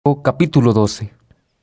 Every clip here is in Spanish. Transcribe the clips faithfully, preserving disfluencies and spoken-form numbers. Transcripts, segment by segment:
Capítulo doce.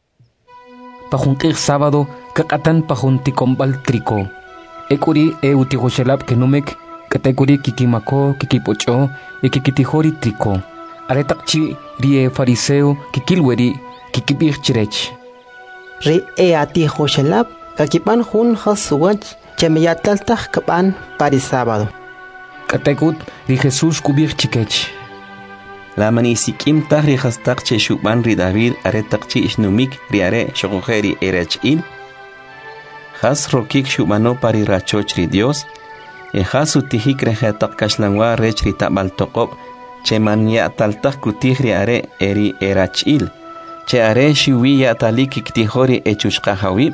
Pajunqir sábado, kakatan pajunti kombal triko. Ekuri e utihoshelab kenumek, katekuri kikimako, kikipocho, e kikitihori triko. Aretakchi rie fariseo, kikilweri, kikibir chirech. Ri e atihoshelab, kakipan hun hasuwach, chemeyataltah kapan pari sábado. Katekut ri Jesús kubir chikech. La manisikim tahri hastak che shuban ri David aretakchi isnumik riare shogojeri erachil. Has rokik shubano pari rachoch ri Dios. E has utihik rejatak kashlangwa rech ri tabal tokop. Che man ya taltak kutih riare eri erachil. Che are shiwi ya talik iktihori echushkahawib.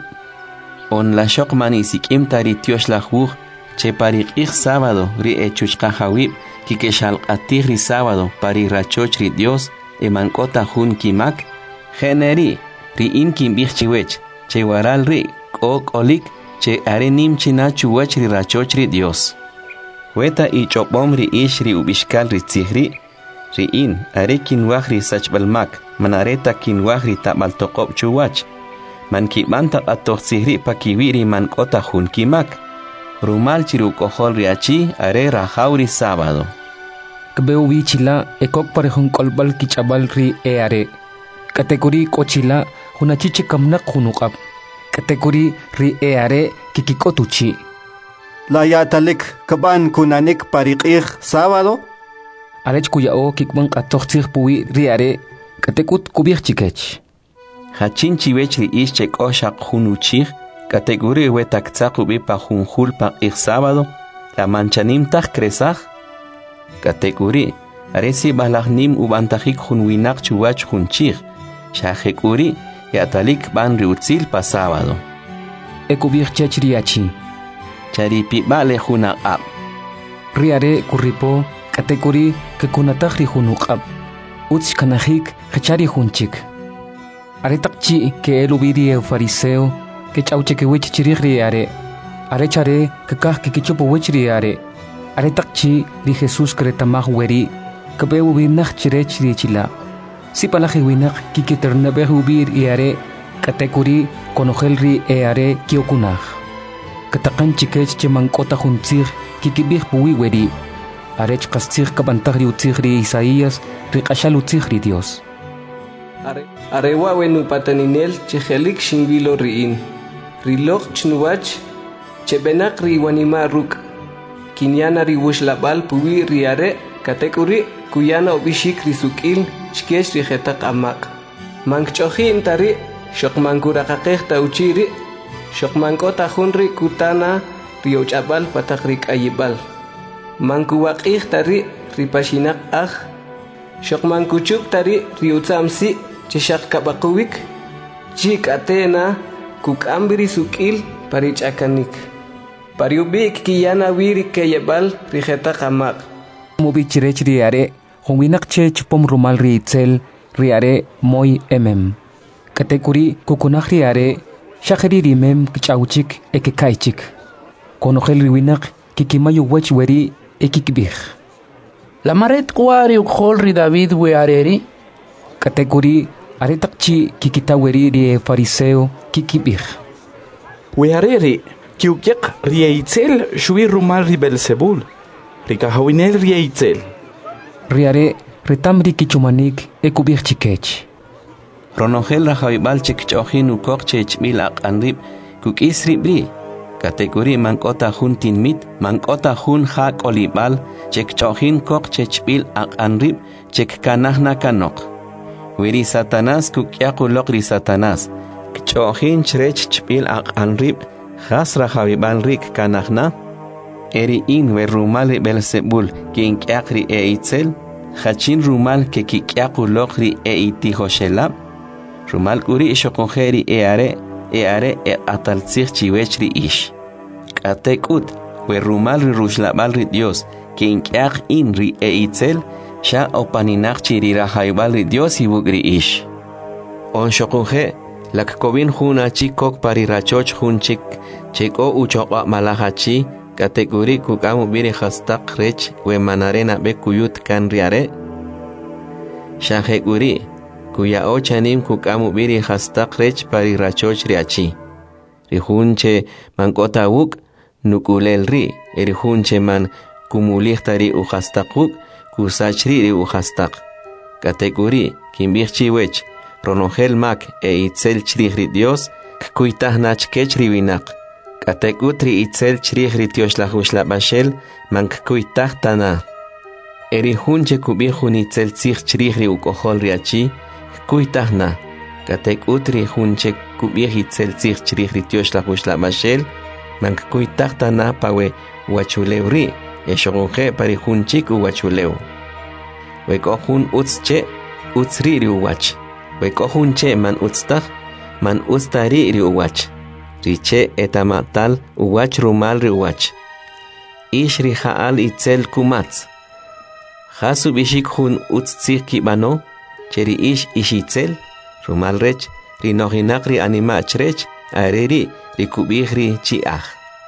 On la shok manisikim tari tiosh la juj. Che pari ik sábado ri echushkahawib. Kike shalqatih ri sábado pari rachoch ri Dios e mankota jun kimak generi ri in kimbich chiwech che waral ri ok olik che are nim china chuwech ri rachoch ri Dios weta i chopom ri ish ri ubishkal ri tzihri ri in are kinwaj ri sachbalmak manareta kinwaj ri tabal toqob chuwach man kibanta atoh tzihri pakiwi ri mankota jun kimak rumal chiru kohol riachi are rajauri sábado. Kbeu bichila ekok parehun kolbal kichabal ri e are. Kategori kochila hunachichi kamnak hunukap. Kategori ri e are kikikotuchi. La yatalik kaban kunanik pariqih sábado. Arech kuyao kikban katoxir puwi ri are. Katekut kubir chikech. Hachin chiwech ri ischek oshak hunuchih. Categoría wetakzakubi pa junjul pa ir sábado, la manchanim tak kresaj. Categoría aresi balagnim ubantajik junwinak chuwach junchir, shahekuri yatalik ban riutzil pa sábado. Ekubir chachriachi. Charipi bale juna ab. Riare kuripo, categoría que kunatajri junukab. Utz kanajik hachari junchik. Aretakchi que el ubiri fariseo. Que chauche que wich chirigri are, are chare, que kah que kichupo wichri are, are takchi di Jesús cretamah weri, que be ubinach chirech chila. Si palaje winak kiki ternabe ubir y are, katekuri konojelri e are kiokunach. Katakan chikech chemankota juntzir, kiki bih puwi weri, arech kastzir kabantagri utzigri Isaías, rikashal utzigri Dios. Are arewa wenu pataninel chejelik shinvilo riin. Rilok chnuwach, chebenak riwanima ruk. Kinyana riwush labal puwi riare, katekuri, kuyana obishik risukil, chkesh rijetak amak. Mankchohi intari, shokmankurakakeh tauchiri, shokmankota hunri kutana, riochabal patakrik ayibal. Mankuwakih tari, ripashinak ah, shokmankuchuk tari, riutzamsi, cheshak kabakuwik, chik atena, kuk ambiri sukil parich akanik. Pariubik kiyana wiri keyebal rijeta kamak. Mubi chirech riare, honginak che chupom rumal riitzel, riare moy emem. Katekuri kukunak riare, shakeri rimem kichauchik ekekaichik. Konogel riwinak kikimayu wech weri ekikbih. La maret kuari ukhol ri David we areri. Katekuri aretakchi kikitaweri rie fariseo kikibir. Weareri, kiukiak rieitzel shui rumal ri Belzebul. Rikahawinel rieitzel. Riare retamri kichumanik ekubir chikech. Ronogel rajaibal chekchohin ukok chechmil ak anrib kuk isribri. Kategori mankota hun tinmit, mankota hun hak olibal, chekchohin kok chechmil ak anrib, chekkanahna kanok. Wiri Satanás kukyakulok ri Satanás. Kchohin chrech chpil ak anrib. Khasra javiban rik kanahna. Eri in we rumal Belzebul kin kyakri e itzel. Hachin rumal ke kikyakulok ri e itihoshelab. Rumal kuri shokongeri e are. E are e ataltzir chiwech ri ish. Katekut we rumal ri rushlabal ri Dios. Kin kyak in ri e itzel. Sha opaninak chirira haibal ri Dios y bugri ish. On shokunje, lak kovin juna chikok pari rachoch jun chik, chiko uchoqa malahachi, kategori kukamu biri hastak rech we manarena be kuyut kan riare. Shaheguri, kuya ochanim kukamu biri hastak rech pari rachoch riachi. Rihunche man kota wuk nukulel ri, erihunche man kumulihtari u hastak wuk kusachri ri u hastak. Katekuri kimbirchi wech ronogel mak e itzel chrihri Dios kuitah nach kechri winak. Katekutri itzel chrihri Dios la hushla bashel man kuitah tana. Erihunche kubihun itzel zich chrihri u kohol riachi kuitahna. Katek utri hunche kubih itzel zich chrihri Dios la hushla bashel man kuitah tana pawe wachulewri eshogunje pari hunchik u wachulew. Wekohun utsche utsri riuwach. Wekohun che man utstah man ustari riuwach. Riche etamatal uwach rumal riuwach. Ish rihaal itzel kumatz. Hasu bishik hun utsir kibano. Cheri ish ishitzel. Rumal rech rinohinak ri animach rech. Areri rikubih ri chiach.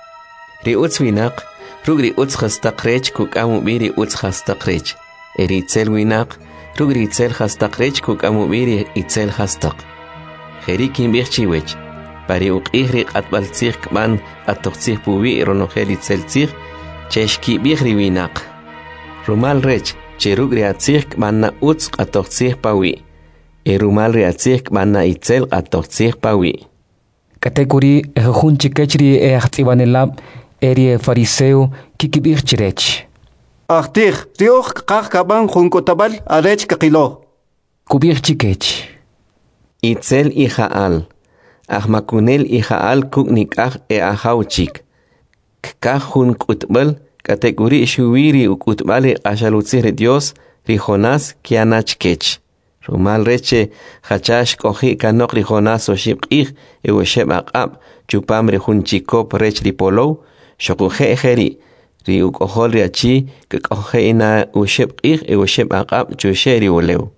Ri utswinak rug ri utz hastak rech kukamu biri utz hastak rech. Eri itzel winak, rugri itzel hastak rech kuk amubiri itzel hastak. Jerikin birchiwech, pari uqihrik atbaltzir kman atoxir pubi ronogel itzel tzir, cheshki bihri winak. Rumal rech, cherugri atzir kmanna utz atoxir pawi. Erumal reatzir kmanna itzel atoxir pawi. Kategori ehun chikechri e achtibanelab eri fariseo kikibirchirech. Achtih, Dios kak kaban junkotabal arech kakilo. Kubir chikech. Itzel ijaal. Ahmakunel ijaal kuknikaj e ahauchik. Kak jun kutbal kategori shuwiri ukutbali ashalutzir Dios rijonas kianachkech. Rumal reche hachash kohi kanok rijonas oshibqih e osheb aqab chupam rejunchikop rech ripolo shokuje ejeri. Ri ukohol riachi que coge ina usheb ir e usheb aqab chusheri uleu.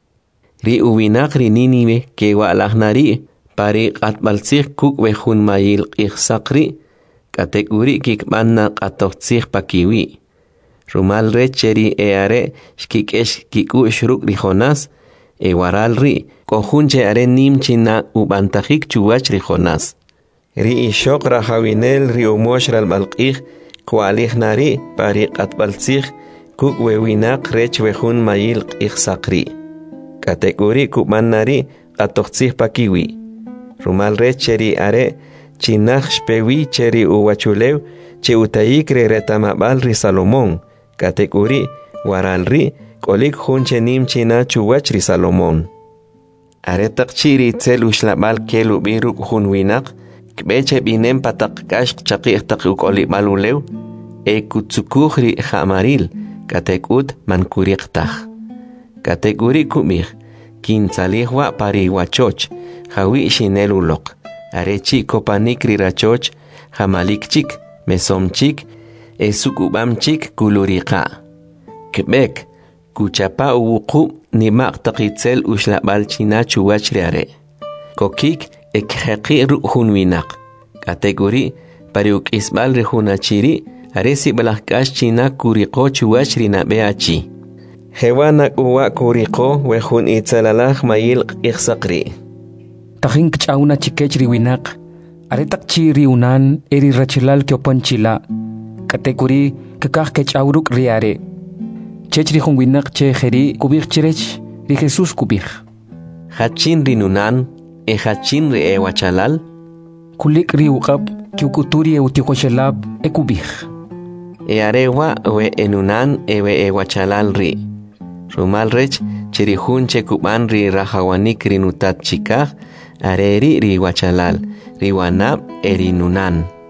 Ri uwinak ri ninive que walahnari pari qatbalsir kuk wehun mayil ir sakri kategori kikmanna qatoxir pakiwi. Rumal recheri e are shkikesh kiku shruk ri jonas e waral ri kohunche are nimchina ubantajik chuwach ri jonas. Ri ishok rahawinel ri umosh ral balqih Kualih nari pari qatbaltzih kuk wewinak rech wehun mayil qih sakri. Kategori kuman nari qatoxtzih pakiwi. Rumal rech cheri are chinach shpewi cheri uwachulew che utayik re retamabal ri Salomón. Kategori waral ri kolik hunche nim china chuwach ri Salomón. Are takchiri itzel ushlabal kelu biruk hun winak Kbeche binem patak kash chaqih takuk oli malulew e kutsukuhri hamaril katekut mankuriqtah. Kategori kumir kinsalihwa pari wachoch hawi shinelulok arechi kopanikri rachoch hamalikchik mesomchik e sukubamchik kuluriqa. Kbek kuchapa uwuqu nimaq taqitzel ushlabal china chuwachriare. Kokik ekheqi ruhun winak. Kategori pariuk isbal rehunachiri aresi balakash china kuriko chuwachri na beachi. Hewanak uwa kuriko wehun itzalalaj mayil iqsaqri. Tahin kchauna chikechri winak aretak chiri unan eri rachilal kyopanchila. Kategori kakah kechawruk riare. Chechri hun winak che jeri kubir chirech ri Jesus kubir. Hachin rinunan e hachin re e wachalal kulik ri uqab kiukuturi e utikoshelab e kubih e arewa we enunan e we e wachalal ri rumal rech chirihun che kuban ri rahawanik rinutat chikah areri ri wachalal ri wanab e rinunan